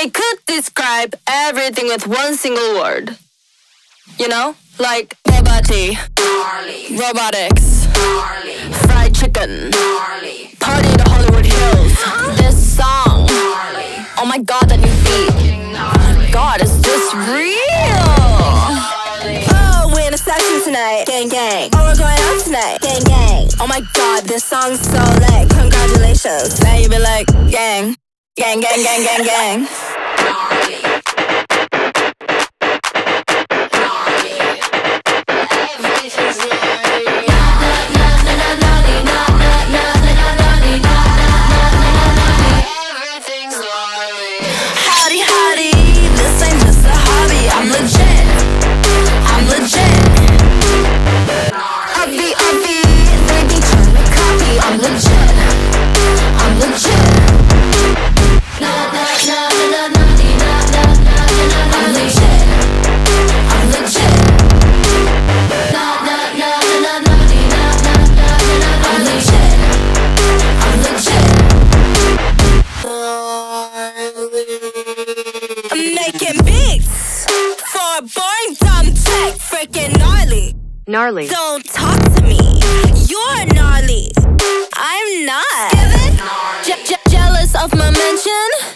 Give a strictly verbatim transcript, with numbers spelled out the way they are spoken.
I could describe everything with one single word. You know? Like Bugatti, robotics, fried chicken, party to Hollywood Hills. This song, oh my god, that new beat. God, is this real? Oh, we're in a session tonight, gang gang. Oh, we're going out tonight, gang gang. Oh my god, this song's so lit. Congratulations. Now you be like, gang, gang, gang, gang, gang, gang. Howdy, howdy, this ain't just a hobby. I'm legit, I'm legit. Uppy, uppy, they be trying to copy. I'm legit, I'm legit. Na na na na na na na na. I'm legit, I'm legit. Na na na na na na na. I'm legit, I'm legit. I'm making beats for a boring dumb tech, freaking gnarly. Gnarly. Don't talk to me, you're gnarly. I'm not. Je je jealous of my mention?